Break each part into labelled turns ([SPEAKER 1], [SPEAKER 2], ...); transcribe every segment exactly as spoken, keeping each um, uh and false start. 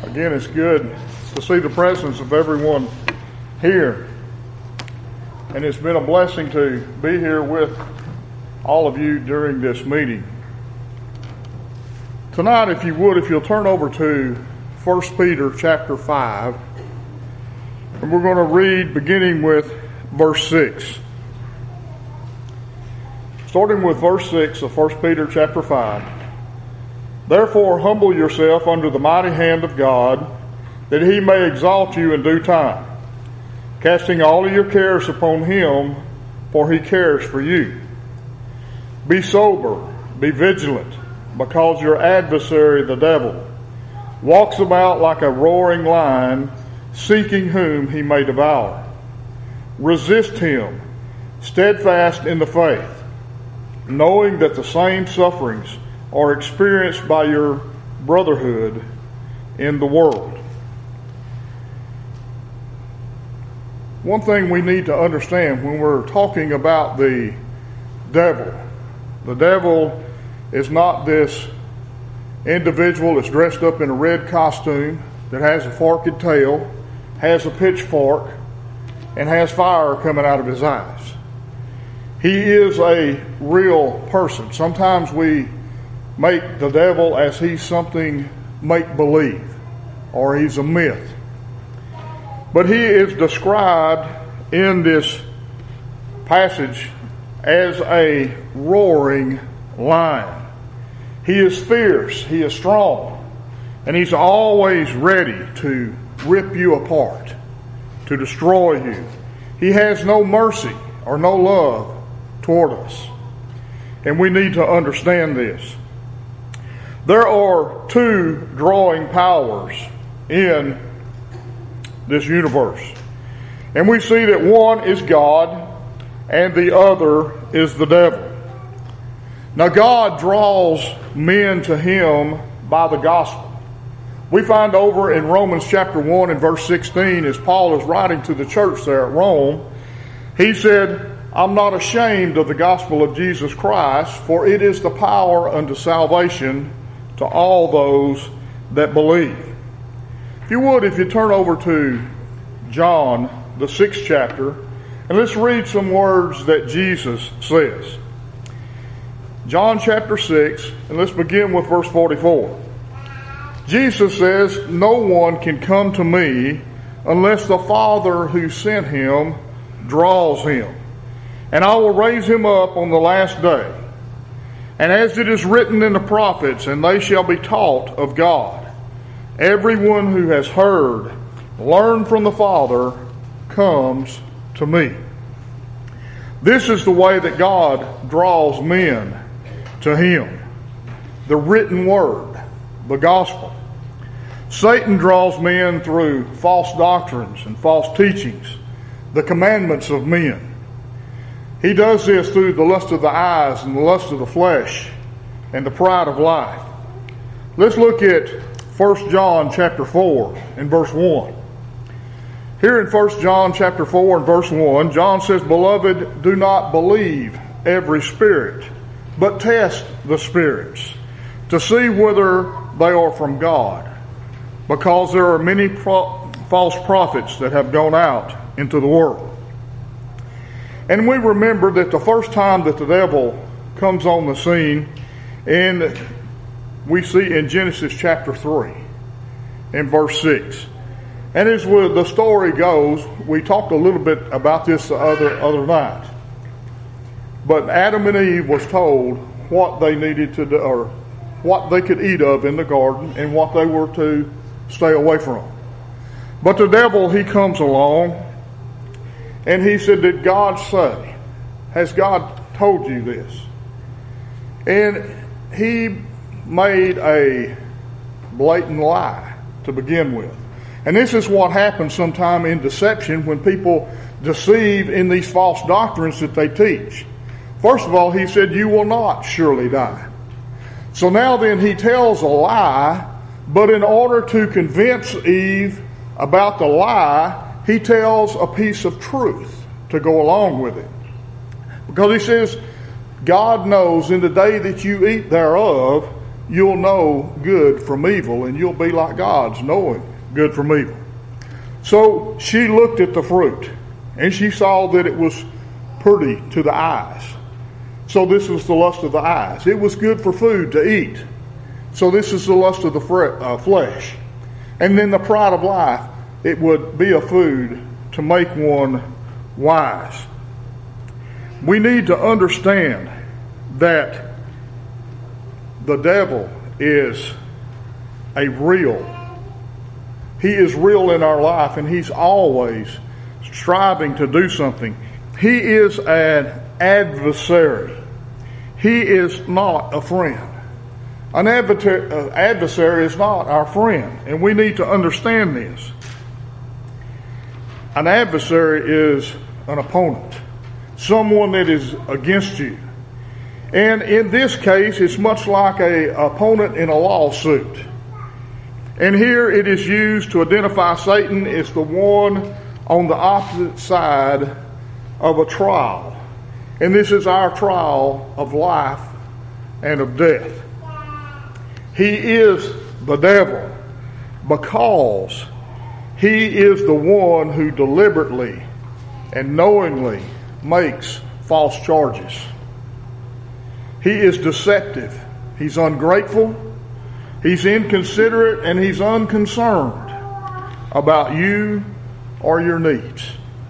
[SPEAKER 1] Again, it's good to see the presence of everyone here. And it's been a blessing to be here with all of you during this meeting. Tonight, if you would, if you'll turn over to First Peter chapter five, and we're going to read beginning with verse six. Starting with verse six of First Peter chapter five. Therefore humble yourself under the mighty hand of God, that he may exalt you in due time, casting all of your cares upon him, for he cares for you. Be sober, be vigilant, because your adversary the devil walks about like a roaring lion, seeking whom he may devour. Resist him, steadfast in the faith, knowing that the same sufferings are experienced by your brotherhood in the world. One thing we need to understand when we're talking about the devil, the devil is not this individual that's dressed up in a red costume, that has a forked tail, has a pitchfork, and has fire coming out of his eyes. He is a real person. Sometimes we make the devil as he's something make-believe, or he's a myth. But he is described in this passage as a roaring lion. He is fierce, he is strong, and he's always ready to rip you apart, to destroy you. He has no mercy or no love toward us. And we need to understand this. There are two drawing powers in this universe. And we see that one is God and the other is the devil. Now God draws men to him by the gospel. We find over in Romans chapter one and verse sixteen, as Paul is writing to the church there at Rome, he said, I'm not ashamed of the gospel of Jesus Christ, for it is the power unto salvation to all those that believe. If you would, if you turn over to John, the sixth chapter, and let's read some words that Jesus says. John chapter six, and let's begin with verse forty-four. Jesus says, no one can come to me unless the Father who sent him draws him, and I will raise him up on the last day. And as it is written in the prophets, and they shall be taught of God. Everyone who has heard, learned from the Father, comes to me. This is the way that God draws men to him. The written word, the gospel. Satan draws men through false doctrines and false teachings, the commandments of men. He does this through the lust of the eyes and the lust of the flesh and the pride of life. Let's look at First John chapter four and verse one. Here in First John chapter four and verse one, John says, Beloved, do not believe every spirit, but test the spirits, to see whether they are from God, because there are many pro- false prophets that have gone out into the world. And we remember that the first time that the devil comes on the scene, and we see in Genesis chapter three, in verse six. And as the story goes, we talked a little bit about this the other, other night. But Adam and Eve was told what they needed to do, or what they could eat of in the garden, and what they were to stay away from. But the devil, he comes along, and he said, did God say? Has God told you this? And he made a blatant lie to begin with. And this is what happens sometime in deception when people deceive in these false doctrines that they teach. First of all, he said, you will not surely die. So now then he tells a lie, but in order to convince Eve about the lie, he tells a piece of truth to go along with it. Because he says, God knows in the day that you eat thereof, you'll know good from evil, and you'll be like God's, knowing good from evil. So she looked at the fruit, and she saw that it was pretty to the eyes. So this was the lust of the eyes. It was good for food to eat. So this is the lust of the fre- uh, flesh. And then the pride of life, it would be a food to make one wise. We need to understand that the devil is a real. He is real in our life, and he's always striving to do something. He is an adversary. He is not a friend. An adversary is not our friend, and we need to understand this. An adversary is an opponent, someone that is against you. And in this case, it's much like an opponent in a lawsuit. And here it is used to identify Satan as the one on the opposite side of a trial. And this is our trial of life and of death. He is the devil because he is the one who deliberately and knowingly makes false charges. He is deceptive. He's ungrateful. He's inconsiderate, and he's unconcerned about you or your needs.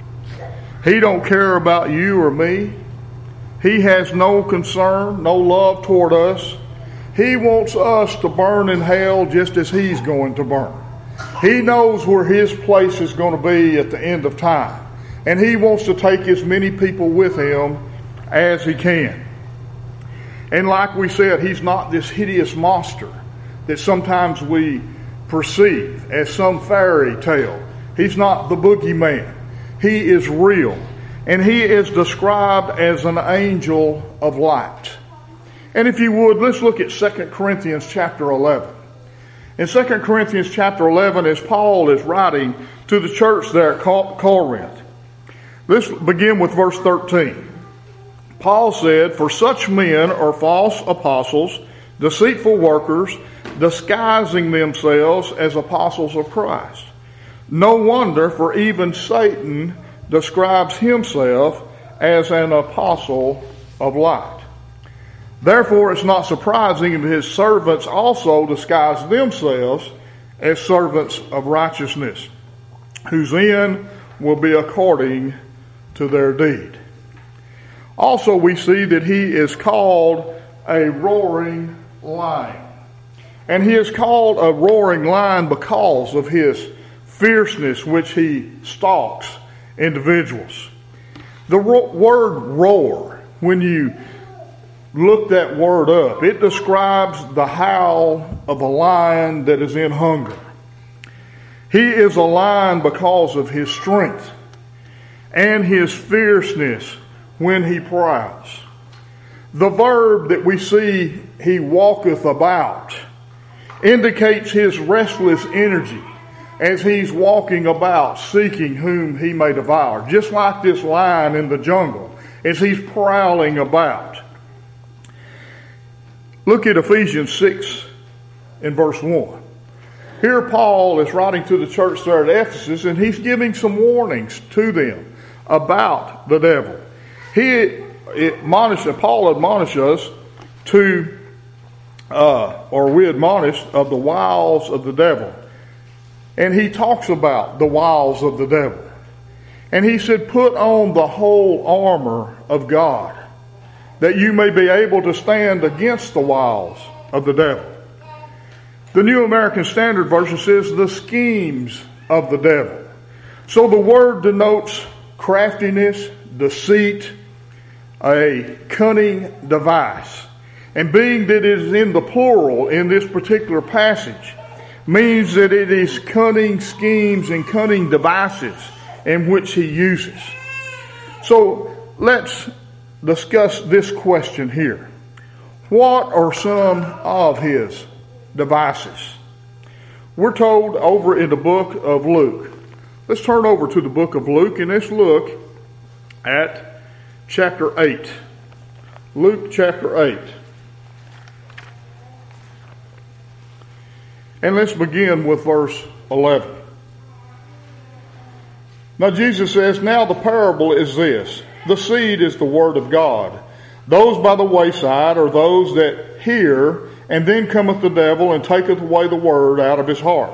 [SPEAKER 1] He don't care about you or me. He has no concern, no love toward us. He wants us to burn in hell just as he's going to burn. He knows where his place is going to be at the end of time. And he wants to take as many people with him as he can. And like we said, he's not this hideous monster that sometimes we perceive as some fairy tale. He's not the boogeyman. He is real. And he is described as an angel of light. And if you would, let's look at Second Corinthians chapter eleven. In Second Corinthians chapter eleven, as Paul is writing to the church there at Corinth, let's begin with verse thirteen. Paul said, "For such men are false apostles, deceitful workers, disguising themselves as apostles of Christ. No wonder, for even Satan describes himself as an apostle of light. Therefore, it's not surprising if his servants also disguise themselves as servants of righteousness, whose end will be according to their deed." Also, we see that he is called a roaring lion. And he is called a roaring lion because of his fierceness, which he stalks individuals. The ro- word roar, when you look that word up, it describes the howl of a lion that is in hunger. He is a lion because of his strength and his fierceness when he prowls. The verb that we see, he walketh about, indicates his restless energy as he's walking about seeking whom he may devour. Just like this lion in the jungle as he's prowling about. Look at Ephesians six in verse one. Here Paul is writing to the church there at Ephesus, and he's giving some warnings to them about the devil. He admonishes, Paul admonishes us to, uh, or we admonish of the wiles of the devil. And he talks about the wiles of the devil. And he said, "Put on the whole armor of God, that you may be able to stand against the wiles of the devil." The New American Standard Version says, "the schemes of the devil." So the word denotes craftiness, deceit, a cunning device. And being that it is in the plural in this particular passage, means that it is cunning schemes and cunning devices in which he uses. So let's discuss this question here. What are some of his devices? We're told over in the book of Luke. Let's turn over to the book of Luke and let's look at chapter eight. Luke chapter eight. And let's begin with verse eleven. Now Jesus says, now the parable is this. The seed is the word of God. Those by the wayside are those that hear, and then cometh the devil and taketh away the word out of his heart,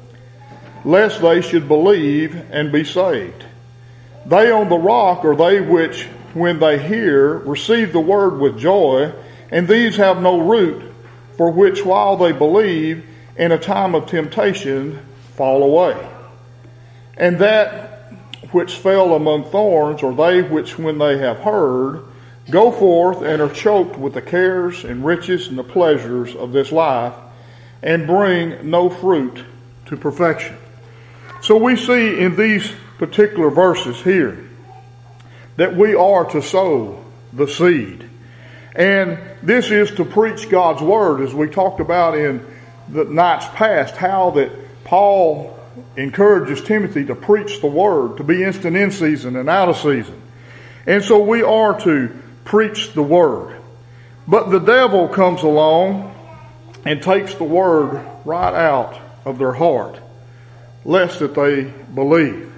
[SPEAKER 1] lest they should believe and be saved. They on the rock are they which, when they hear, receive the word with joy, and these have no root, for which while they believe, in a time of temptation fall away. And that which fell among thorns are they which, when they have heard, go forth and are choked with the cares and riches and the pleasures of this life, and bring no fruit to perfection. So we see in these particular verses here that we are to sow the seed. And this is to preach God's word, as we talked about in the nights past, how that Paul encourages Timothy to preach the word, to be instant in season and out of season. And so we are to preach the word. But the devil comes along and takes the word right out of their heart, lest that they believe.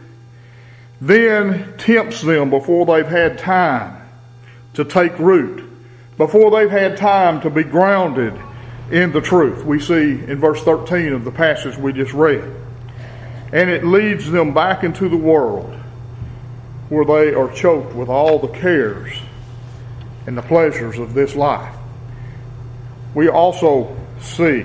[SPEAKER 1] Then tempts them before they've had time to take root, before they've had time to be grounded in the truth. We see in verse thirteen of the passage we just read. And it leads them back into the world where they are choked with all the cares and the pleasures of this life. We also see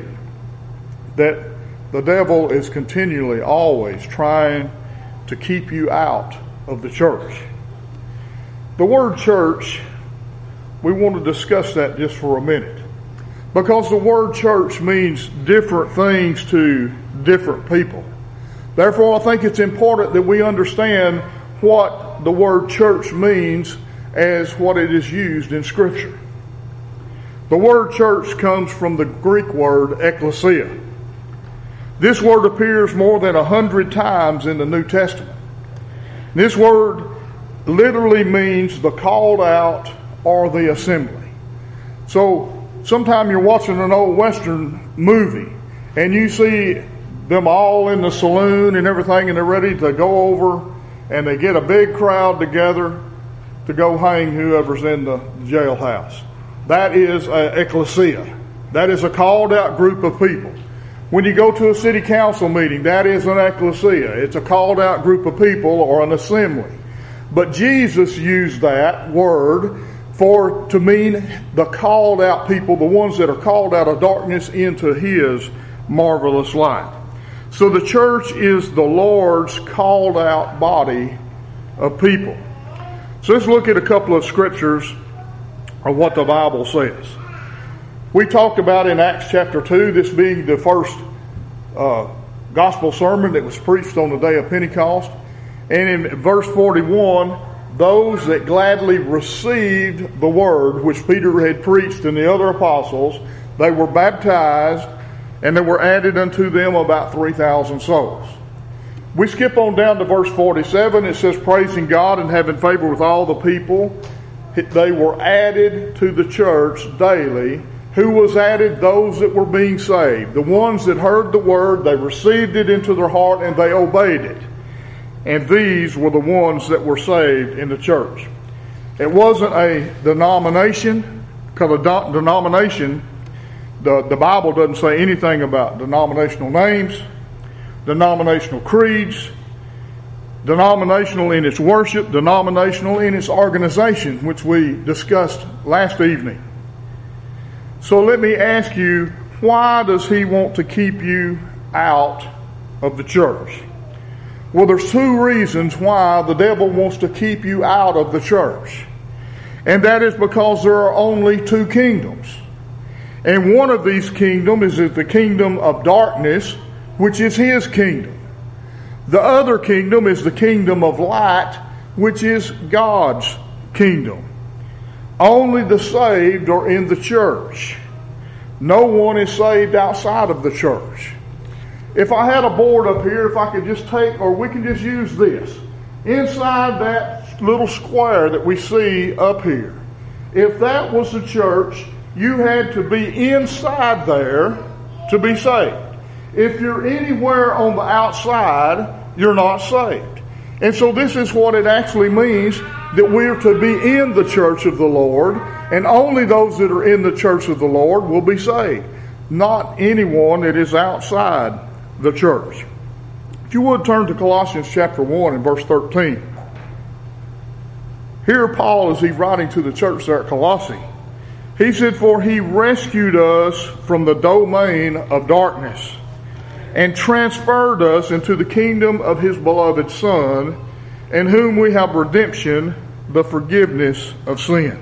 [SPEAKER 1] that the devil is continually always trying to keep you out of the church. The word church, we want to discuss that just for a minute, because the word church means different things to different people. Therefore, I think it's important that we understand what the word church means as what it is used in Scripture. The word church comes from the Greek word ekklesia. This word appears more than a hundred times in the New Testament. This word literally means the called out or the assembly. So, sometime you're watching an old Western movie and you see them all in the saloon and everything, and they're ready to go over, and they get a big crowd together to go hang whoever's in the jailhouse. That is an ecclesia. That is a called out group of people. When you go to a city council meeting, that is an ecclesia. It's a called out group of people or an assembly. But Jesus used that word for to mean the called out people, the ones that are called out of darkness into His marvelous light. So the church is the Lord's called out body of people. So let's look at a couple of scriptures of what the Bible says. We talked about in Acts chapter two, this being the first uh, gospel sermon that was preached on the day of Pentecost. And in verse forty-one, those that gladly received the word which Peter had preached and the other apostles, they were baptized, and there were added unto them about three thousand souls. We skip on down to verse forty-seven. It says, praising God and having favor with all the people, they were added to the church daily. Who was added? Those that were being saved. The ones that heard the word, they received it into their heart, and they obeyed it. And these were the ones that were saved in the church. It wasn't a denomination, because a denomination, the, the Bible doesn't say anything about denominational names, denominational creeds, denominational in its worship, denominational in its organization, which we discussed last evening. So let me ask you, why does he want to keep you out of the church? Well, there's two reasons why the devil wants to keep you out of the church. And that is because there are only two kingdoms. And one of these kingdoms is the kingdom of darkness, which is his kingdom. The other kingdom is the kingdom of light, which is God's kingdom. Only the saved are in the church. No one is saved outside of the church. If I had a board up here, if I could just take, or we can just use this, inside that little square that we see up here, if that was the church, you had to be inside there to be saved. If you're anywhere on the outside, you're not saved. And so this is what it actually means, that we're to be in the church of the Lord, and only those that are in the church of the Lord will be saved, not anyone that is outside the church. If you would turn to Colossians chapter one and verse thirteen. Here Paul, as he's writing to the church there at Colossae, he said, "For he rescued us from the domain of darkness and transferred us into the kingdom of his beloved Son, in whom we have redemption, the forgiveness of sin."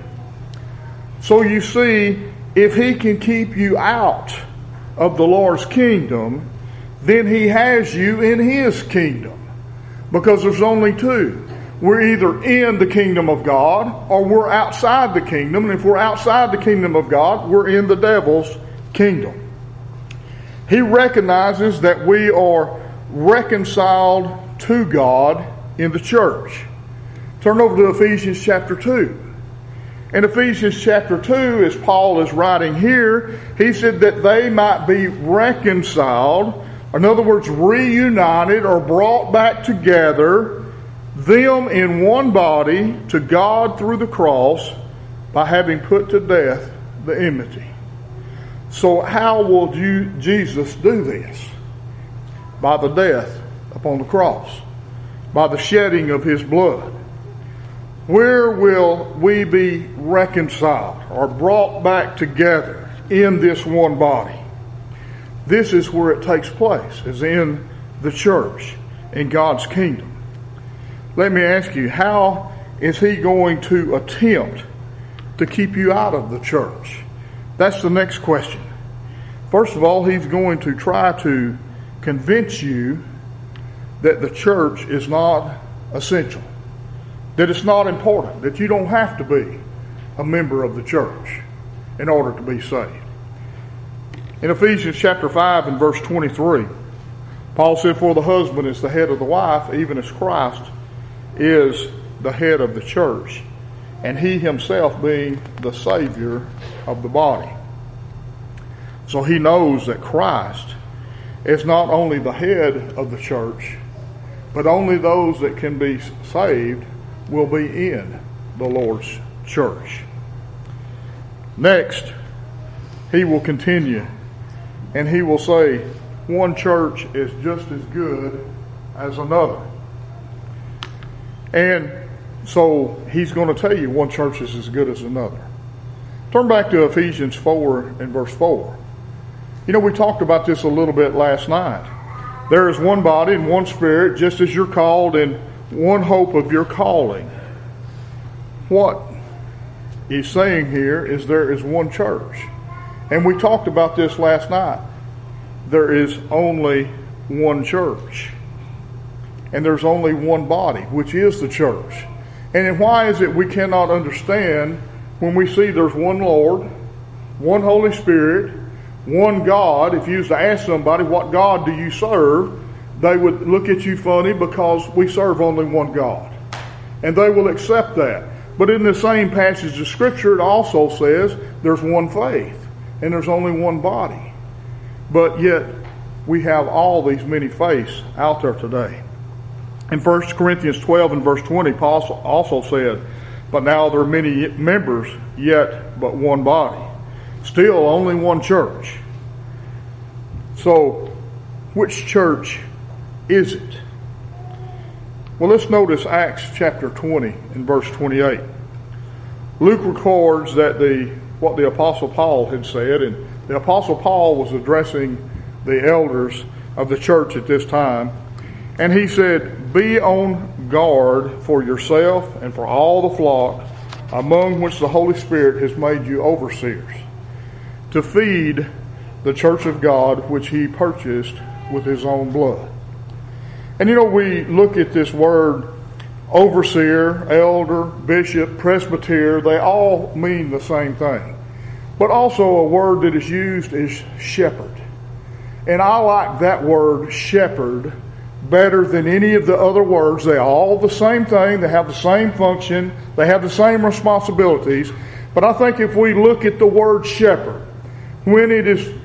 [SPEAKER 1] So you see, if he can keep you out of the Lord's kingdom, then he has you in his kingdom. Because there's only two. We're either in the kingdom of God or we're outside the kingdom. And if we're outside the kingdom of God, we're in the devil's kingdom. He recognizes that we are reconciled to God in the church. Turn over to Ephesians chapter two. In Ephesians chapter two, as Paul is writing here, he said that they might be reconciled, in other words, reunited or brought back together, them in one body to God through the cross, by having put to death the enmity. So how will you, Jesus do this? By the death upon the cross, by the shedding of his blood. Where will we be reconciled or brought back together in this one body? This is where it takes place, is in the church, in God's kingdom. Let me ask you, how is he going to attempt to keep you out of the church? That's the next question. First of all, he's going to try to convince you that the church is not essential, that it's not important, that you don't have to be a member of the church in order to be saved. In Ephesians chapter five and verse twenty-three, Paul said, "For the husband is the head of the wife, even as Christ is the head of the church, and he himself being the Savior of the body." So he knows that Christ is not only the head of the church, but only those that can be saved will be in the Lord's church. Next, he will continue, and he will say, one church is just as good as another. And so he's going to tell you one church is as good as another. Turn back to Ephesians four and verse four. You know, we talked about this a little bit last night. There is one body and one spirit, just as you're called, and one hope of your calling. What he's saying here is there is one church. And we talked about this last night. There is only one church. And there's only one body, which is the church. And then why is it we cannot understand when we see there's one Lord, one Holy Spirit, one God? If you used to ask somebody, what God do you serve? They would look at you funny, because we serve only one God. And they will accept that. But in the same passage of Scripture, it also says there's one faith and there's only one body. But yet we have all these many faiths out there today. In First Corinthians twelve and verse twenty, Paul also said, "But now there are many members, yet but one body. Still only one church." So, which church is it? Well, let's notice Acts chapter twenty and verse twenty-eight. Luke records that the what the Apostle Paul had said, and the Apostle Paul was addressing the elders of the church at this time, and he said, "Be on guard for yourself and for all the flock, among which the Holy Spirit has made you overseers, to feed the church of God, which he purchased with his own blood." And you know, we look at this word overseer, elder, bishop, presbyter, they all mean the same thing. But also a word that is used is shepherd. And I like that word shepherd better than any of the other words. They're all the same thing. They have the same function. They have the same responsibilities. But I think if we look at the word shepherd, when it is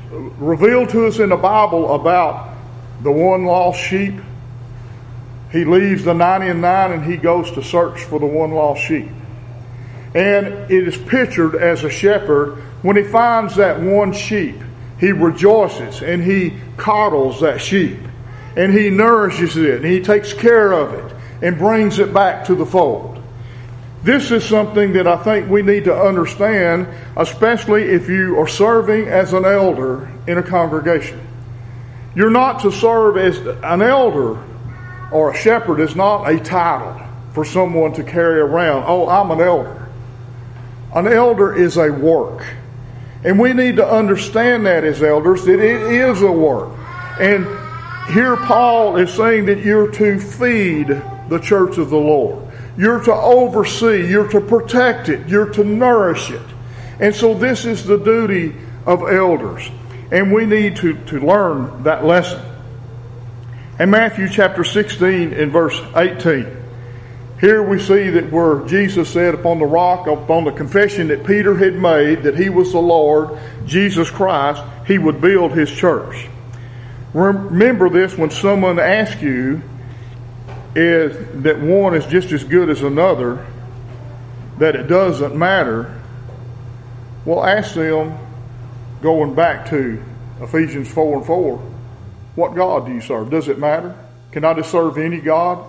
[SPEAKER 1] revealed to us in the Bible about the one lost sheep. He leaves the ninety and nine and he goes to search for the one lost sheep. And it is pictured as a shepherd. When he finds that one sheep, he rejoices and he coddles that sheep. And he nourishes it and he takes care of it and brings it back to the fold. This is something that I think we need to understand, especially if you are serving as an elder in a congregation. You're not to serve as an elder, or a shepherd is not a title for someone to carry around. Oh, I'm an elder. An elder is a work. And we need to understand that as elders, that it is a work. And here Paul is saying that you're to feed the church of the Lord. You're to oversee, you're to protect it, you're to nourish it. And so this is the duty of elders. And we need to, to learn that lesson. In Matthew chapter sixteen and verse eighteen, here we see that where Jesus said upon the rock, upon the confession that Peter had made, that he was the Lord, Jesus Christ, he would build his church. Remember this when someone asks you, is that one is just as good as another, that it doesn't matter. Well, ask them, going back to Ephesians four and four, what God do you serve? Does it matter? Can I just serve any God?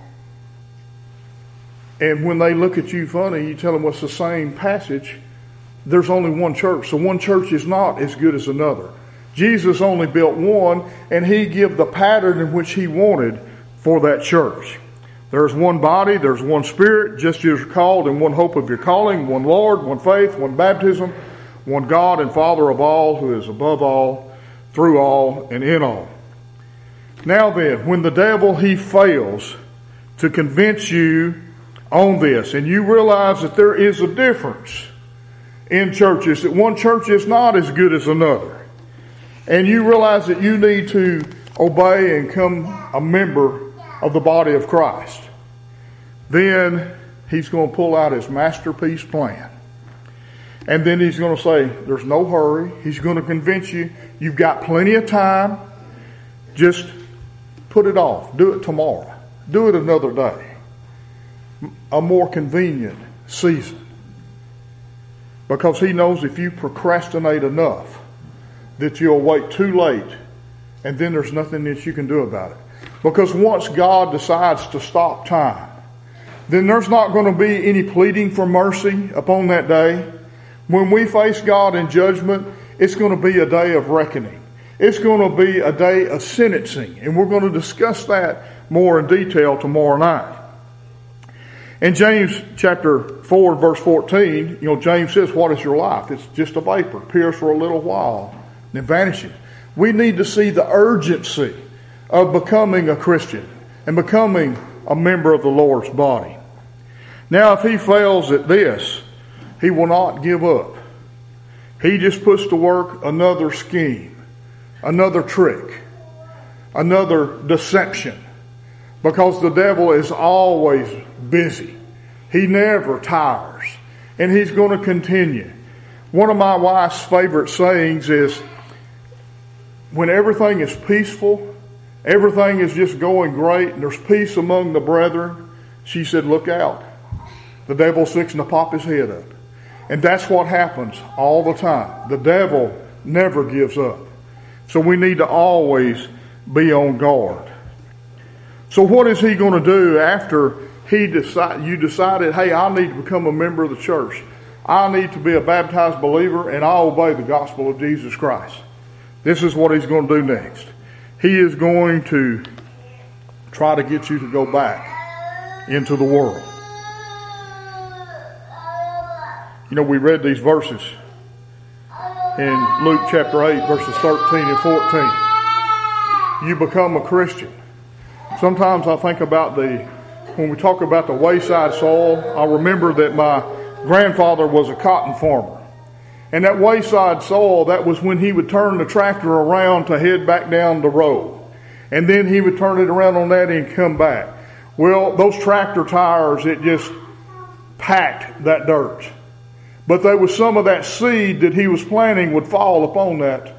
[SPEAKER 1] And when they look at you funny, you tell them what's the same passage. There's only one church. So one church is not as good as another. Jesus only built one, and he gave the pattern in which he wanted for that church. There's one body, there's one spirit, just as you're called in one hope of your calling, one Lord, one faith, one baptism, one God and Father of all, who is above all, through all, and in all. Now then, when the devil, he fails to convince you on this, and you realize that there is a difference in churches, that one church is not as good as another, and you realize that you need to obey and become a member of the body of Christ, then he's going to pull out his masterpiece plan. And then he's going to say, there's no hurry. He's going to convince you, you've got plenty of time. Just put it off. Do it tomorrow. Do it another day. A more convenient season. Because he knows if you procrastinate enough, that you'll wait too late, and then there's nothing that you can do about it. Because once God decides to stop time, then there's not going to be any pleading for mercy upon that day. When we face God in judgment, it's going to be a day of reckoning. It's going to be a day of sentencing. And we're going to discuss that more in detail tomorrow night. In James chapter four, verse fourteen, you know, James says, what is your life? It's just a vapor, appears for a little while, then vanishes. We need to see the urgency of becoming a Christian and becoming a member of the Lord's body. Now, if he fails at this, he will not give up. He just puts to work another scheme, another trick, another deception, because the devil is always busy. He never tires, and he's going to continue. One of my wife's favorite sayings is, when everything is peaceful, everything is just going great, and there's peace among the brethren, she said, look out. The devil's fixing to pop his head up. And that's what happens all the time. The devil never gives up. So we need to always be on guard. So what is he going to do after he decide, you decided, hey, I need to become a member of the church. I need to be a baptized believer, and I obey the gospel of Jesus Christ. This is what he's going to do next. He is going to try to get you to go back into the world. You know, we read these verses in Luke chapter eight, verses thirteen and fourteen. You become a Christian. Sometimes I think about the, when we talk about the wayside soil, I remember that my grandfather was a cotton farmer. And that wayside soil, that was when he would turn the tractor around to head back down the road. And then he would turn it around on that and come back. Well, those tractor tires, it just packed that dirt. But there was some of that seed that he was planting would fall upon that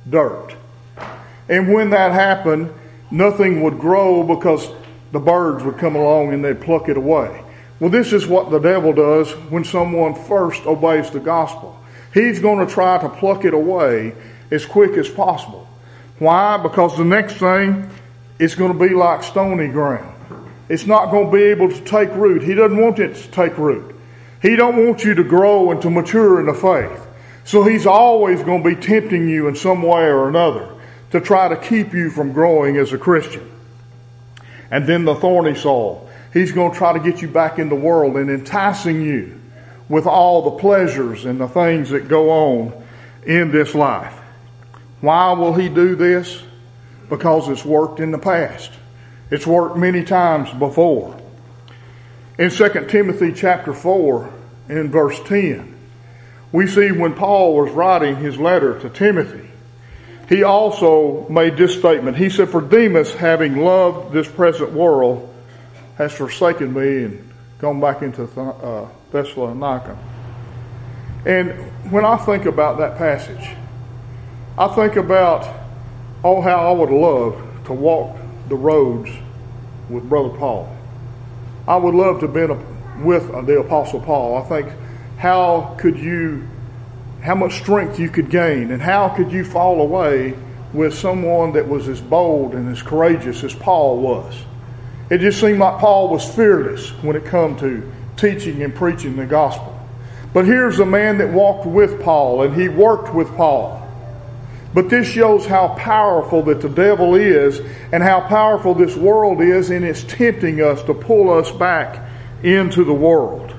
[SPEAKER 1] dirt. And when that happened, nothing would grow because the birds would come along and they'd pluck it away. Well, this is what the devil does when someone first obeys the gospel. He's going to try to pluck it away as quick as possible. Why? Because the next thing is going to be like stony ground. It's not going to be able to take root. He doesn't want it to take root. He don't want you to grow and to mature in the faith. So he's always going to be tempting you in some way or another to try to keep you from growing as a Christian. And then the thorny soil. He's going to try to get you back in the world and enticing you with all the pleasures and the things that go on in this life. Why will he do this? Because it's worked in the past. It's worked many times before. In Second Timothy chapter four, in verse ten, we see when Paul was writing his letter to Timothy, he also made this statement. He said, "For Demas, having loved this present world, has forsaken me and gone back into uh, Thessalonica." And when I think about that passage, I think about, oh, how I would love to walk the roads with Brother Paul. I would love to have been with the Apostle Paul. I think, how could you, how much strength you could gain, and how could you fall away with someone that was as bold and as courageous as Paul was? It just seemed like Paul was fearless when it come to teaching and preaching the gospel. But here's a man that walked with Paul, and he worked with Paul. But this shows how powerful that the devil is and how powerful this world is, and it's tempting us to pull us back into the world.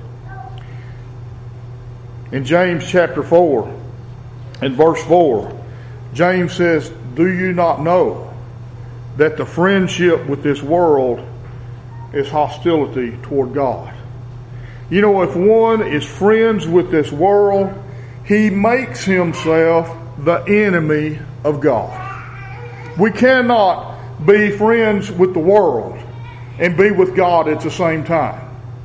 [SPEAKER 1] In James chapter four, in verse four, James says, "Do you not know that the friendship with this world is hostility toward God?" You know, if one is friends with this world, he makes himself the enemy of God. We cannot be friends with the world and be with God at the same time.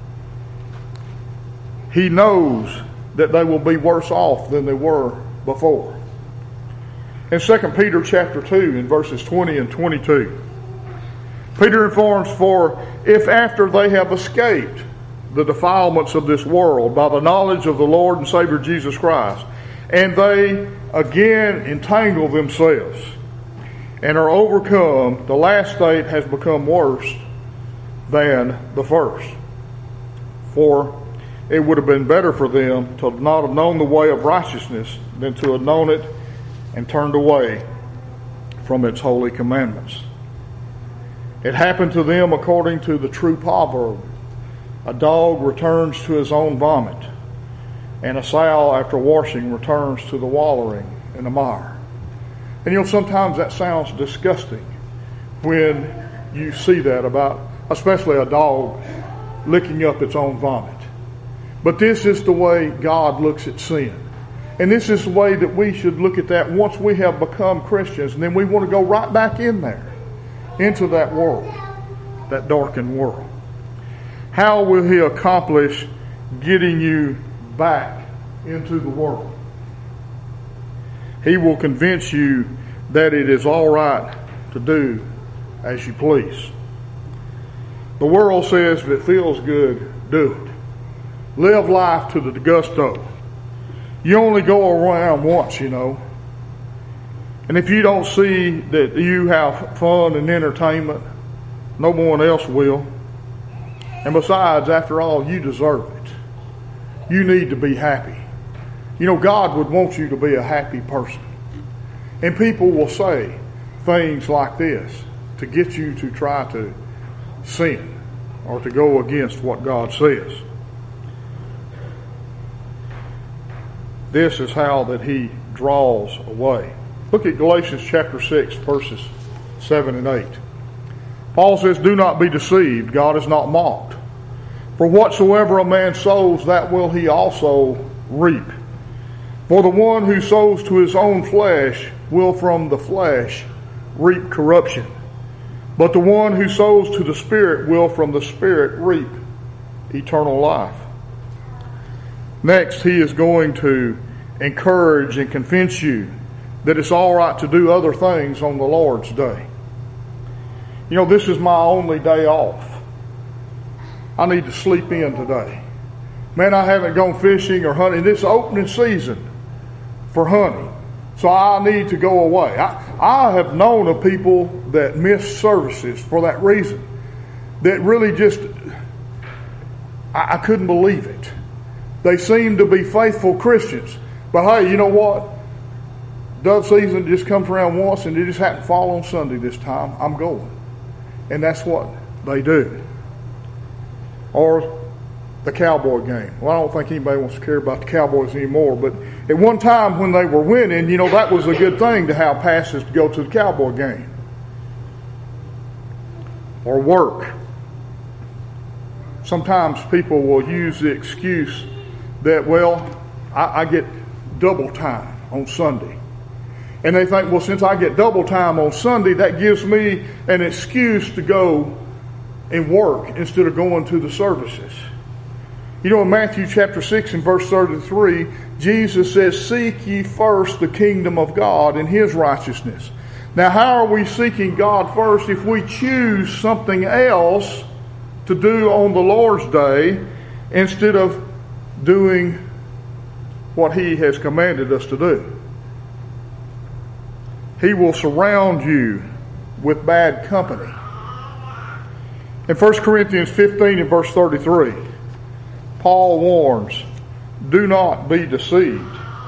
[SPEAKER 1] He knows that they will be worse off than they were before. In Second Peter chapter two, in verses twenty and twenty-two, Peter informs, "For if after they have escaped the defilements of this world by the knowledge of the Lord and Savior Jesus Christ, and they again entangle themselves and are overcome, the last state has become worse than the first. For it would have been better for them to not have known the way of righteousness than to have known it and turned away from its holy commandments. It happened to them according to the true proverb, a dog returns to his own vomit, and a sow after washing returns to the wallowing in the mire." And you know, sometimes that sounds disgusting when you see that about, especially a dog licking up its own vomit. But this is the way God looks at sin. And this is the way that we should look at that once we have become Christians. And then we want to go right back in there, into that world, that darkened world. How will he accomplish getting you back into the world? He will convince you that it is all right to do as you please. The world says if it feels good, do it. Live life to the gusto. You only go around once, you know. And if you don't see that you have fun and entertainment, no one else will. And besides, after all, you deserve it. You need to be happy. You know, God would want you to be a happy person. And people will say things like this to get you to try to sin or to go against what God says. This is how that he draws away. Look at Galatians chapter six, verses seven and eight. Paul says, "Do not be deceived. God is not mocked. For whatsoever a man sows, that will he also reap. For the one who sows to his own flesh will from the flesh reap corruption. But the one who sows to the Spirit will from the Spirit reap eternal life." Next, he is going to encourage and convince you that it's all right to do other things on the Lord's day. You know, this is my only day off. I need to sleep in today. Man, I haven't gone fishing or hunting. It's opening season for hunting. So I need to go away. I, I have known of people that miss services for that reason. That really just, I, I couldn't believe it. They seem to be faithful Christians. But hey, you know what? Dove season just comes around once and it just happened to fall on Sunday this time. I'm going. And that's what they do. Or the Cowboy game. Well, I don't think anybody wants to care about the Cowboys anymore, but at one time when they were winning, you know, that was a good thing to have passes to go to the Cowboy game. Or work. Sometimes people will use the excuse that, well, I, I get double time on Sunday. And they think, well, since I get double time on Sunday, that gives me an excuse to go and work instead of going to the services. You know, in Matthew chapter six and verse thirty-three, Jesus says, seek ye first the kingdom of God and his righteousness. Now, how are we seeking God first if we choose something else to do on the Lord's day instead of doing what he has commanded us to do? He will surround you with bad company. In First Corinthians fifteen and verse thirty-three, Paul warns, do not be deceived.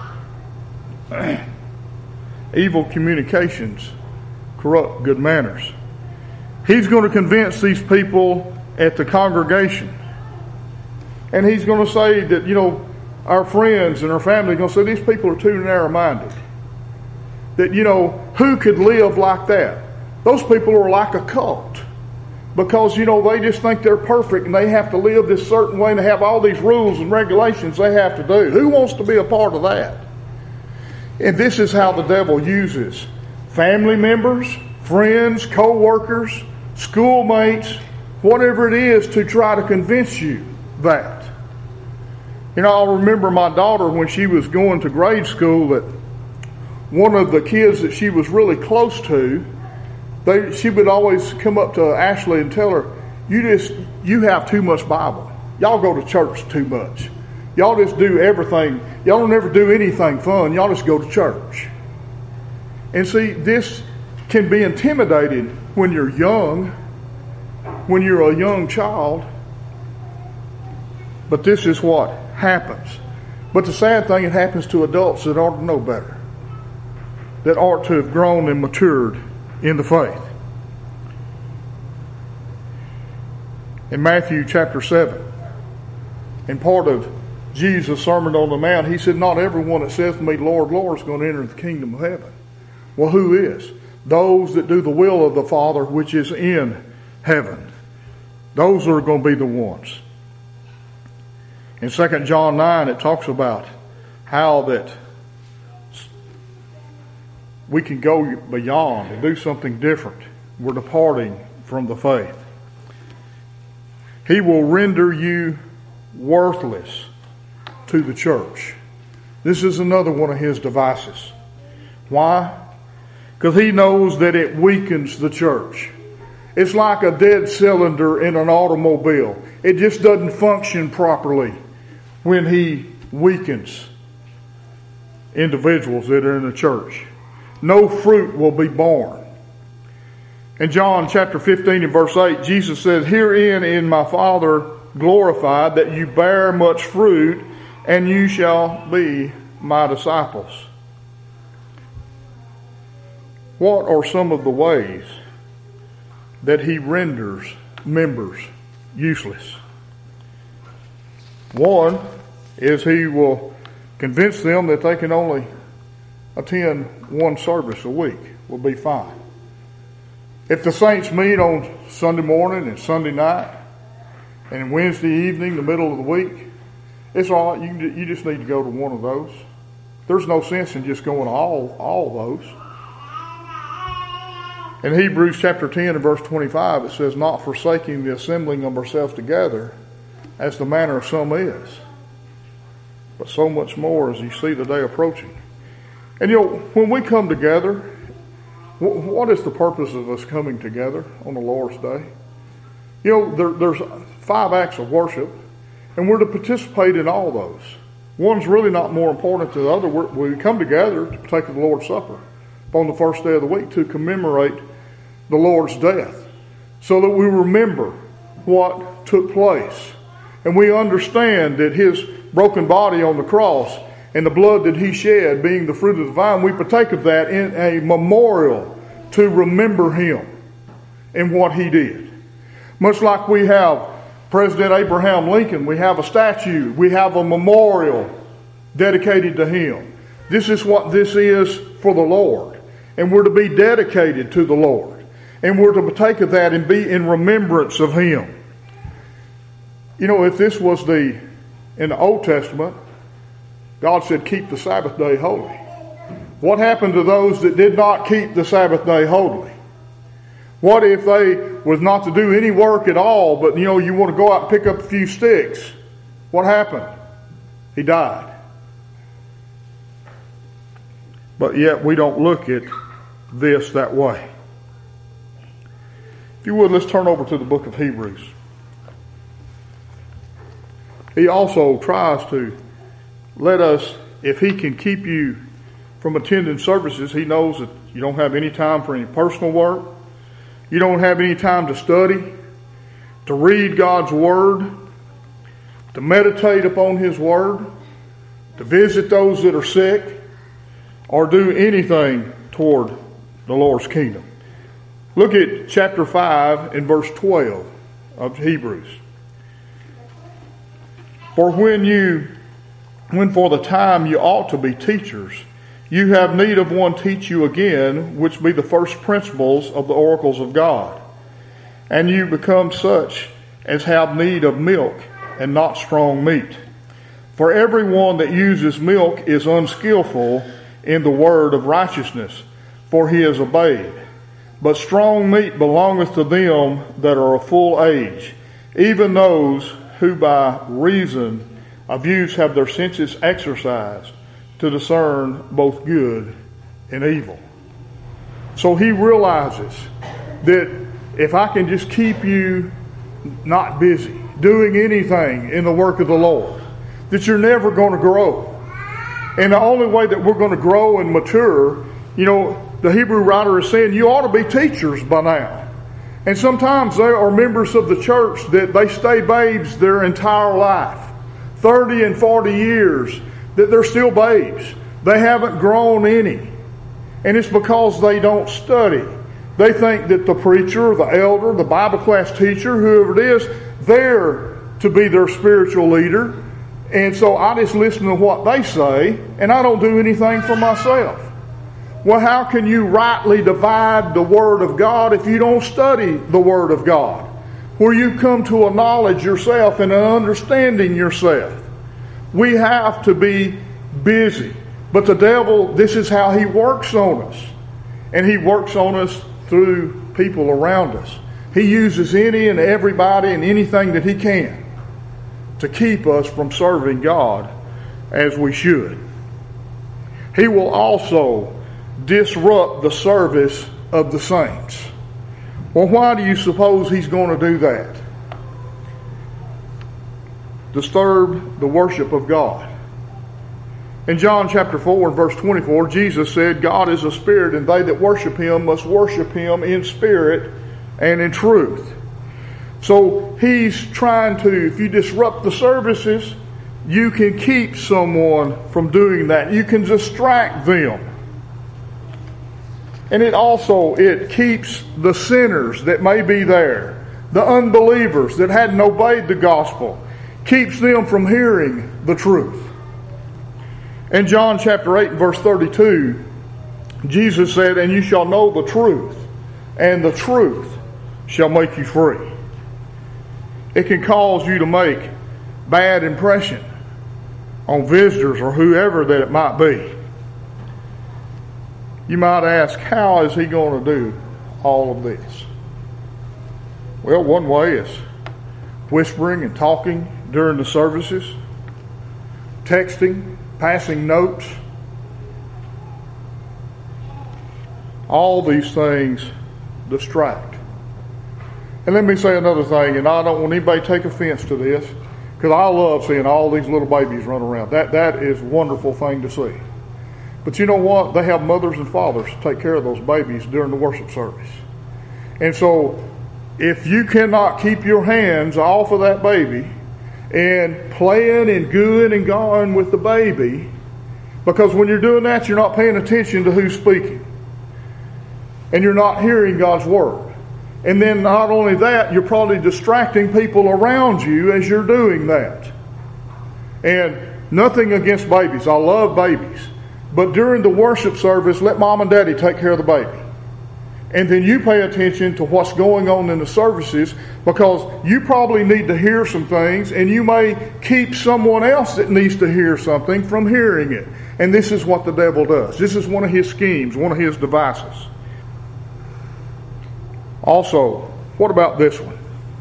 [SPEAKER 1] Evil communications corrupt good manners. He's going to convince these people at the congregation. And he's going to say that, you know, our friends and our family are going to say these people are too narrow-minded. That, you know, who could live like that? Those people are like a cult. Because, you know, they just think they're perfect and they have to live this certain way and they have all these rules and regulations they have to do. Who wants to be a part of that? And this is how the devil uses family members, friends, co-workers, schoolmates, whatever it is to try to convince you that. You know, I remember my daughter when she was going to grade school that one of the kids that she was really close to, They, she would always come up to Ashley and tell her, you just, you have too much Bible. Y'all go to church too much. Y'all just do everything. Y'all don't ever do anything fun. Y'all just go to church. And see, this can be intimidating when you're young, when you're a young child. But this is what happens. But the sad thing, it happens to adults that ought to know better, that ought to have grown and matured in the faith. In Matthew chapter seven, in part of Jesus' Sermon on the Mount, he said, not everyone that says to me, Lord, Lord, is going to enter the kingdom of heaven. Well, who is? Those that do the will of the Father which is in heaven. Those are going to be the ones. In Second John nine, it talks about how that we can go beyond and do something different. We're departing from the faith. He will render you worthless to the church. This is another one of his devices. Why? Because he knows that it weakens the church. It's like a dead cylinder in an automobile. It just doesn't function properly when he weakens individuals that are in the church. No fruit will be born. In John chapter fifteen and verse eight, Jesus says, herein is my Father glorified, that you bear much fruit, and you shall be my disciples. What are some of the ways that he renders members useless? One is he will convince them that they can only attend one service a week. Will be fine. If the saints meet on Sunday morning and Sunday night and Wednesday evening, the middle of the week, it's all right. You, can, you just need to go to one of those. There's no sense in just going to all, all those. In Hebrews chapter ten and verse twenty-five, it says, not forsaking the assembling of ourselves together, as the manner of some is, but so much more as you see the day approaching. And you know, when we come together, what is the purpose of us coming together on the Lord's Day? You know, there, there's five acts of worship, and we're to participate in all those. One's really not more important than the other. We're, we come together to partake of the Lord's Supper on the first day of the week to commemorate the Lord's death, so that we remember what took place. And we understand that his broken body on the cross and the blood that he shed being the fruit of the vine, we partake of that in a memorial to remember him and what he did. Much like we have President Abraham Lincoln, we have a statue, we have a memorial dedicated to him. This is what this is for the Lord. And we're to be dedicated to the Lord. And we're to partake of that and be in remembrance of him. You know, if this was the, in the Old Testament, God said, keep the Sabbath day holy. What happened to those that did not keep the Sabbath day holy? What if they was not to do any work at all, but, you know, you want to go out and pick up a few sticks? What happened? He died. But yet we don't look at this that way. If you would, let's turn over to the book of Hebrews. He also tries to let us, if he can keep you from attending services, he knows that you don't have any time for any personal work. You don't have any time to study, to read God's Word, to meditate upon his Word, to visit those that are sick, or do anything toward the Lord's kingdom. Look at chapter five and verse twelve of Hebrews. For when you, when for the time you ought to be teachers, you have need of one teach you again, which be the first principles of the oracles of God. And you become such as have need of milk and not strong meat. For everyone that uses milk is unskillful in the word of righteousness, for he is a babe. But strong meat belongeth to them that are of full age, even those who by reason of use have their senses exercised to discern both good and evil. So he realizes that if I can just keep you not busy, doing anything in the work of the Lord, that you're never going to grow. And the only way that we're going to grow and mature, you know, the Hebrew writer is saying you ought to be teachers by now. And sometimes there are members of the church that they stay babes their entire life. thirty and forty years that they're still babes. They haven't grown any. And it's because they don't study. They think that the preacher, the elder, the Bible class teacher, whoever it is, they're to be their spiritual leader. And so I just listen to what they say, and I don't do anything for myself. Well, how can you rightly divide the Word of God if you don't study the Word of God? Where you come to a knowledge yourself and an understanding yourself. We have to be busy. But the devil, this is how he works on us. And he works on us through people around us. He uses any and everybody and anything that he can to keep us from serving God as we should. He will also disrupt the service of the saints. Well, why do you suppose he's going to do that? Disturb the worship of God. In John chapter four and verse twenty-four, Jesus said, God is a spirit, and they that worship him must worship him in spirit and in truth. So he's trying to, if you disrupt the services, you can keep someone from doing that. You can distract them. And it also, it keeps the sinners that may be there, the unbelievers that hadn't obeyed the gospel, keeps them from hearing the truth. In John chapter eight and verse thirty-two, Jesus said, and you shall know the truth, and the truth shall make you free. It can cause you to make bad impression on visitors or whoever that it might be. You might ask, how is he going to do all of this? Well, one way is whispering and talking during the services, texting, passing notes. All these things distract. And let me say another thing, and I don't want anybody to take offense to this, because I love seeing all these little babies run around. That that is a wonderful thing to see. But you know what? They have mothers and fathers to take care of those babies during the worship service. And so if you cannot keep your hands off of that baby and playing and gooing and going with the baby, because when you're doing that, you're not paying attention to who's speaking. And you're not hearing God's word. And then not only that, you're probably distracting people around you as you're doing that. And nothing against babies. I love babies. But during the worship service, let mom and daddy take care of the baby. And then you pay attention to what's going on in the services, because you probably need to hear some things, and you may keep someone else that needs to hear something from hearing it. And this is what the devil does. This is one of his schemes, one of his devices. Also, what about this one?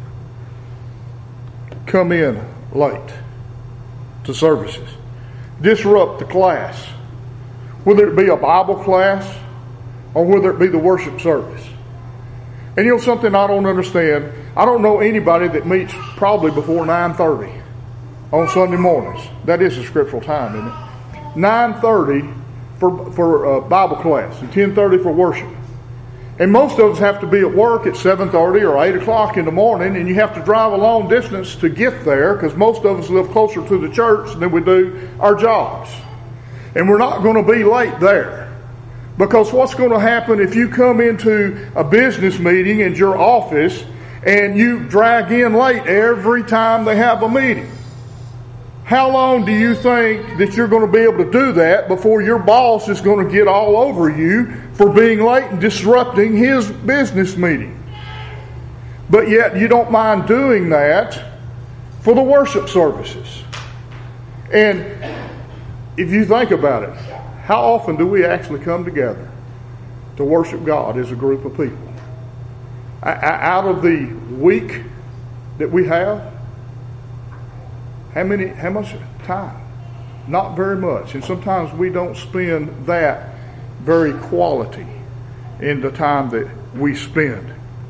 [SPEAKER 1] Come in late to services. Disrupt the class. Whether it be a Bible class or whether it be the worship service. And you know something I don't understand? I don't know anybody that meets probably before nine thirty on Sunday mornings. That is the scriptural time, isn't it? nine thirty for, for uh, Bible class and ten thirty for worship. And most of us have to be at work at seven thirty or eight o'clock in the morning, and you have to drive a long distance to get there, because most of us live closer to the church than we do our jobs. And we're not going to be late there. Because what's going to happen if you come into a business meeting in your office and you drag in late every time they have a meeting? How long do you think that you're going to be able to do that before your boss is going to get all over you for being late and disrupting his business meeting? But yet you don't mind doing that for the worship services. And if you think about it, how often do we actually come together to worship God as a group of people? Out of the week that we have, how many? How much time? Not very much. And sometimes we don't spend that very quality in the time that we spend.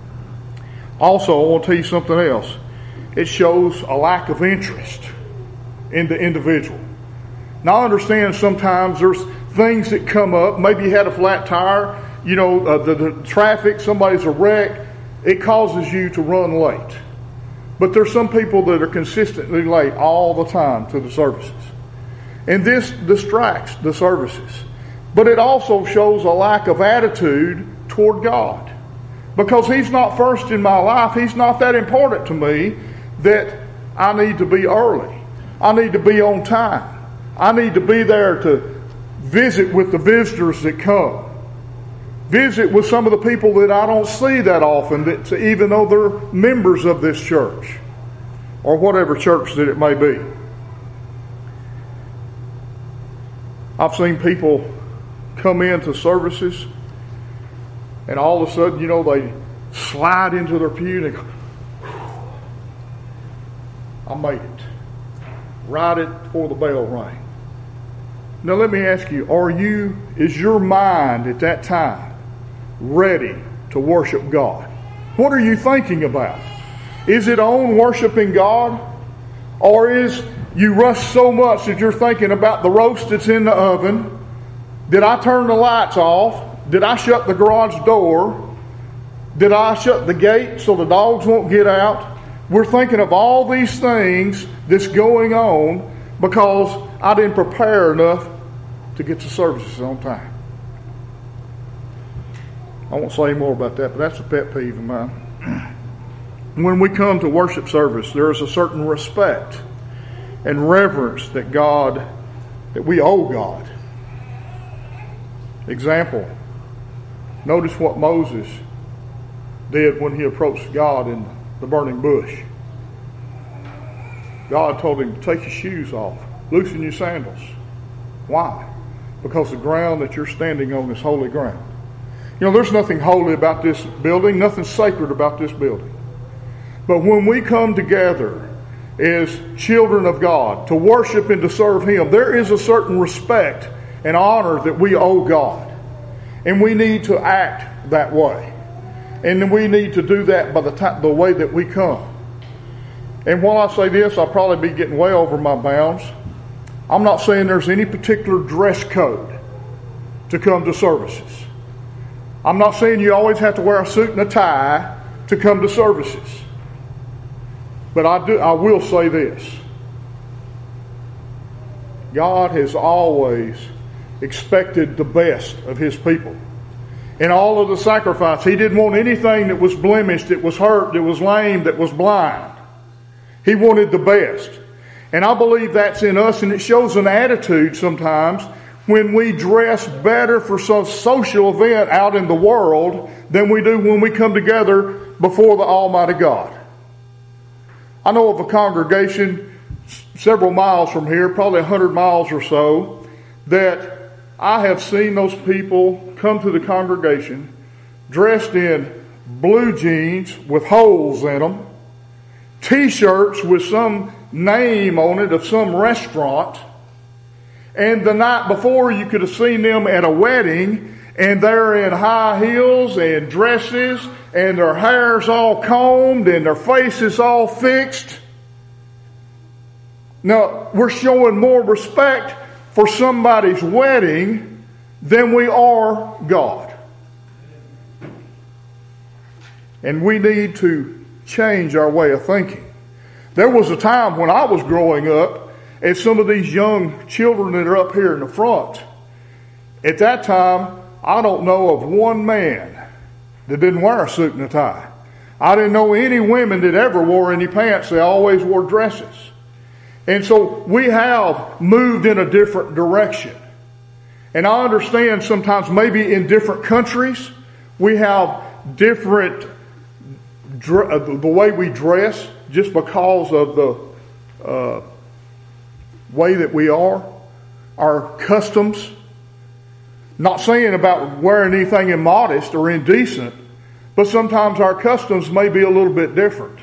[SPEAKER 1] Also, I want to tell you something else. It shows a lack of interest in the individual. Now, I understand sometimes there's things that come up. Maybe you had a flat tire, you know, uh, the, the traffic, somebody's a wreck. It causes you to run late. But there's some people that are consistently late all the time to the services. And this distracts the services. But it also shows a lack of attitude toward God. Because He's not first in my life. He's not that important to me that I need to be early. I need to be on time. I need to be there to visit with the visitors that come. Visit with some of the people that I don't see that often, that even though they're members of this church or whatever church that it may be. I've seen people come into services and all of a sudden, you know, they slide into their pew and they go, I made it. Right it before the bell rang. Now let me ask you, are you, is your mind at that time ready to worship God? What are you thinking about? Is it on worshiping God? Or is you rush so much that you're thinking about the roast that's in the oven? Did I turn the lights off? Did I shut the garage door? Did I shut the gate so the dogs won't get out? We're thinking of all these things that's going on because I didn't prepare enough to get to services on time. I won't say more about that, but that's a pet peeve of mine. When we come to worship service, there is a certain respect and reverence that God, that we owe God. Example, notice what Moses did when he approached God in the burning bush. God told him to take your shoes off, loosen your sandals. Why? Because the ground that you're standing on is holy ground. You know, there's nothing holy about this building, nothing sacred about this building. But when we come together as children of God to worship and to serve Him, there is a certain respect and honor that we owe God. And we need to act that way. And then we need to do that by the time, the way that we come. And while I say this, I'll probably be getting way over my bounds. I'm not saying there's any particular dress code to come to services. I'm not saying you always have to wear a suit and a tie to come to services. But I do. I will say this. God has always expected the best of His people. In all of the sacrifice, He didn't want anything that was blemished, that was hurt, that was lame, that was blind. He wanted the best. And I believe that's in us, and it shows an attitude sometimes when we dress better for some social event out in the world than we do when we come together before the Almighty God. I know of a congregation several miles from here, probably a hundred miles or so, that I have seen those people come to the congregation dressed in blue jeans with holes in them, T-shirts with some name on it of some restaurant, and the night before you could have seen them at a wedding, and they're in high heels and dresses, and their hair's all combed and their face is all fixed. Now, we're showing more respect for somebody's wedding than we are God. And we need to change our way of thinking. There was a time when I was growing up, and some of these young children that are up here in the front, at that time, I don't know of one man that didn't wear a suit and a tie. I didn't know any women that ever wore any pants. They always wore dresses. And so we have moved in a different direction. And I understand sometimes maybe in different countries we have different, the way we dress just because of the uh, way that we are, our customs. Not saying about wearing anything immodest or indecent, but sometimes our customs may be a little bit different.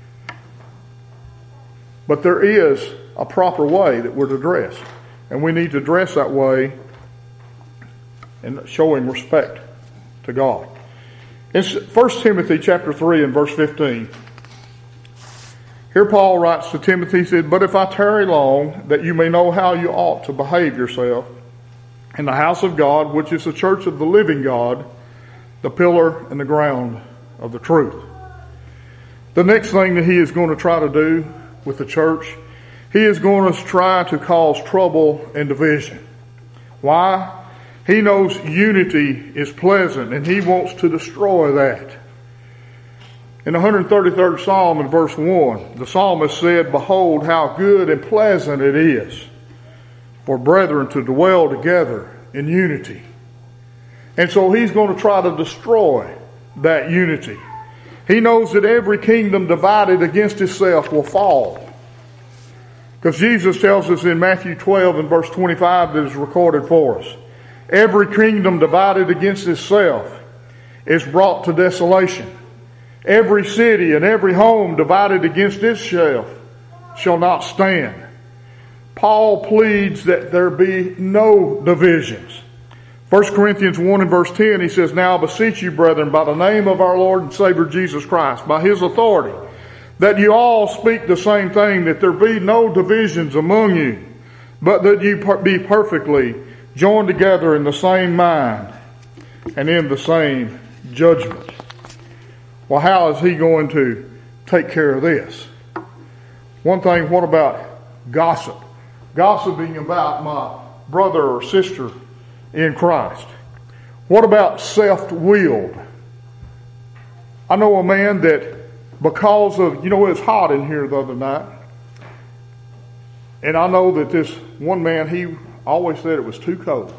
[SPEAKER 1] But there is a proper way that we're to dress. And we need to dress that way and showing respect to God. In First Timothy chapter three and verse fifteen, here Paul writes to Timothy, he said, "But if I tarry long, that you may know how you ought to behave yourself in the house of God, which is the church of the living God, the pillar and the ground of the truth." The next thing that he is going to try to do with the church, he is going to try to cause trouble and division. Why? He knows unity is pleasant, and he wants to destroy that. In the one hundred thirty-third Psalm in verse one, the psalmist said, "Behold, how good and pleasant it is for brethren to dwell together in unity." And so he's going to try to destroy that unity. He knows that every kingdom divided against itself will fall. Because Jesus tells us in Matthew twelve and verse twenty-five that is recorded for us, every kingdom divided against itself is brought to desolation. Every city and every home divided against itself shall not stand. Paul pleads that there be no divisions. First Corinthians one and verse ten, he says, "Now I beseech you, brethren, by the name of our Lord and Savior Jesus Christ, by His authority, that you all speak the same thing, that there be no divisions among you, but that you be perfectly joined together in the same mind and in the same judgment." Well, how is he going to take care of this? One thing, what about gossip? Gossiping about my brother or sister in Christ. What about self-willed? I know a man that because of, you know, it was hot in here the other night. And I know that this one man, he always said it was too cold.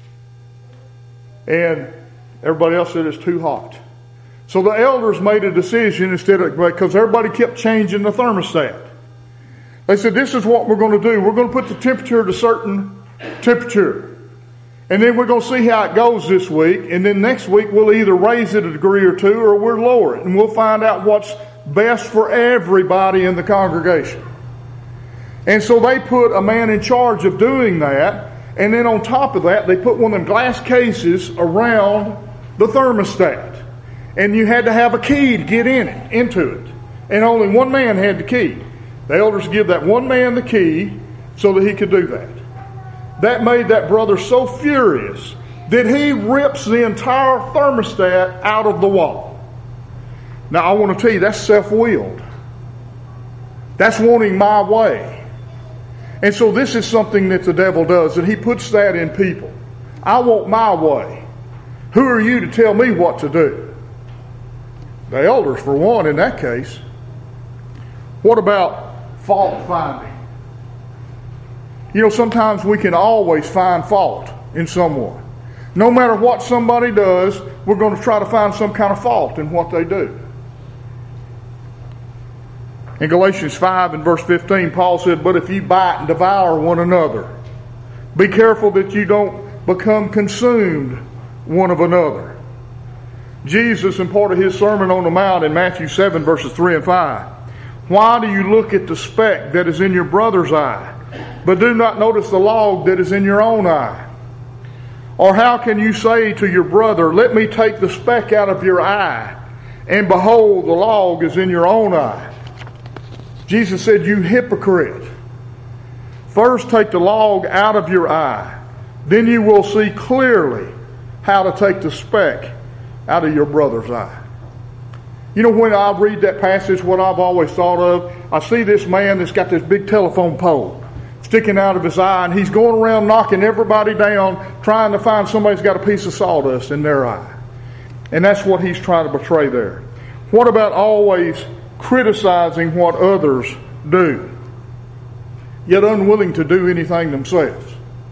[SPEAKER 1] And everybody else said it's too hot. So the elders made a decision instead of, because everybody kept changing the thermostat. They said, this is what we're going to do. We're going to put the temperature at a certain temperature. And then we're going to see how it goes this week. And then next week we'll either raise it a degree or two or we'll lower it. And we'll find out what's best for everybody in the congregation. And so they put a man in charge of doing that. And then on top of that, they put one of them glass cases around the thermostat. And you had to have a key to get in it, into it. And only one man had the key. The elders give that one man the key so that he could do that. That made that brother so furious that he rips the entire thermostat out of the wall. Now, I want to tell you, that's self-willed. That's wanting my way. And so this is something that the devil does, that he puts that in people. I want my way. Who are you to tell me what to do? The elders, for one, in that case. What about fault finding? You know, sometimes we can always find fault in someone. No matter what somebody does, we're going to try to find some kind of fault in what they do. In Galatians five and verse fifteen, Paul said, "But if you bite and devour one another, be careful that you don't become consumed one of another." Jesus imparted his Sermon on the Mount in Matthew seven, verses three and five. "Why do you look at the speck that is in your brother's eye, but do not notice the log that is in your own eye? Or how can you say to your brother, 'Let me take the speck out of your eye,' and behold, the log is in your own eye?" Jesus said, "You hypocrite. First take the log out of your eye. Then you will see clearly how to take the speck out of your brother's eye." You know, when I read that passage, what I've always thought of, I see this man that's got this big telephone pole sticking out of his eye, and he's going around knocking everybody down, trying to find somebody who's got a piece of sawdust in their eye. And that's what he's trying to portray there. What about always criticizing what others do, yet unwilling to do anything themselves?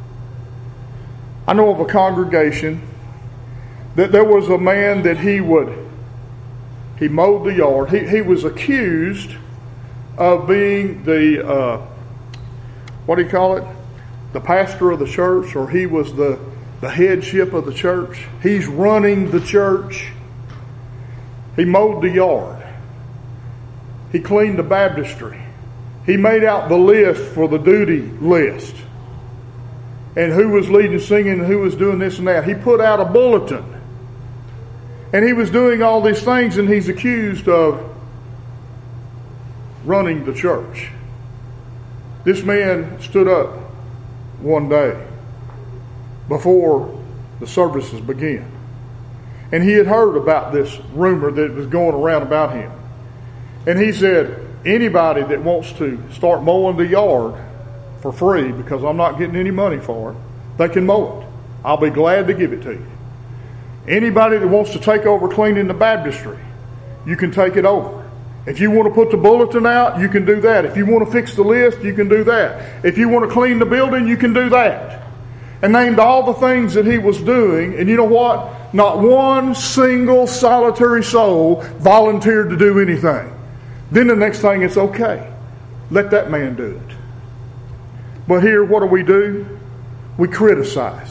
[SPEAKER 1] I know of a congregation that there was a man that he would, he mowed the yard. He, he was accused of being the, uh, what do you call it? The pastor of the church, or he was the, the headship of the church. He's running the church. He mowed the yard. He cleaned the baptistry. He made out the list for the duty list. And who was leading singing and who was doing this and that. He put out a bulletin. And he was doing all these things, and he's accused of running the church. This man stood up one day before the services began. And he had heard about this rumor that was going around about him. And he said, anybody that wants to start mowing the yard for free, because I'm not getting any money for it, they can mow it. I'll be glad to give it to you. Anybody that wants to take over cleaning the baptistry, you can take it over. If you want to put the bulletin out, you can do that. If you want to fix the list, you can do that. If you want to clean the building, you can do that. And named all the things that he was doing. And you know what? Not one single solitary soul volunteered to do anything. Then the next thing, it's okay. Let that man do it. But here, what do we do? We criticize.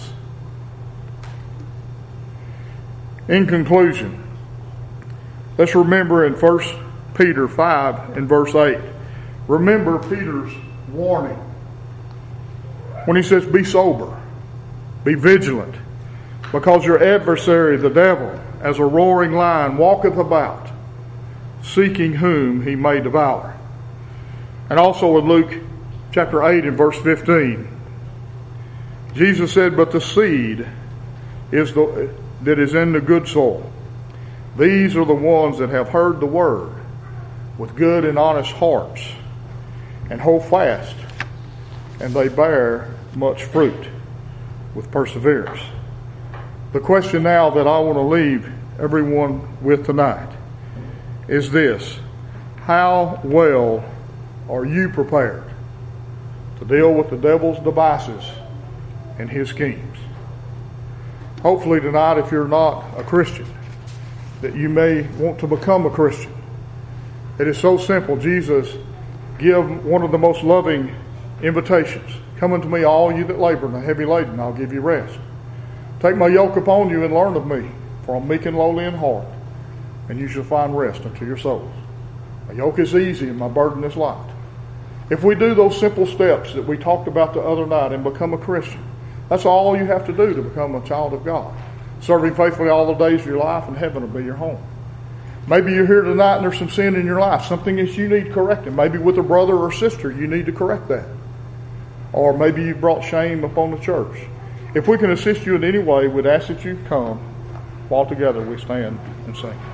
[SPEAKER 1] In conclusion, let's remember in First Peter five and verse eight. Remember Peter's warning when he says, "Be sober, be vigilant, because your adversary, the devil, as a roaring lion, walketh about, seeking whom he may devour." And also in Luke chapter eight and verse fifteen, Jesus said, "But the seed is the that is in the good soil. These are the ones that have heard the word with good and honest hearts, and hold fast, and they bear much fruit with perseverance." The question now that I want to leave everyone with tonight is this: how well are you prepared to deal with the devil's devices and his schemes? Hopefully tonight, if you're not a Christian, that you may want to become a Christian. It is so simple. Jesus gave one of the most loving invitations. "Come unto me, all you that labor and are heavy laden, I'll give you rest. Take my yoke upon you and learn of me, for I'm meek and lowly in heart, and you shall find rest unto your souls. My yoke is easy and my burden is light." If we do those simple steps that we talked about the other night and become a Christian, That's all you have to do to become a child of God. Serving faithfully all the days of your life, and heaven will be your home. Maybe you're here tonight and there's some sin in your life, something that you need correcting. Maybe with a brother or sister, you need to correct that. Or maybe you brought shame upon the church. If we can assist you in any way, we'd ask that you come while together we stand and sing.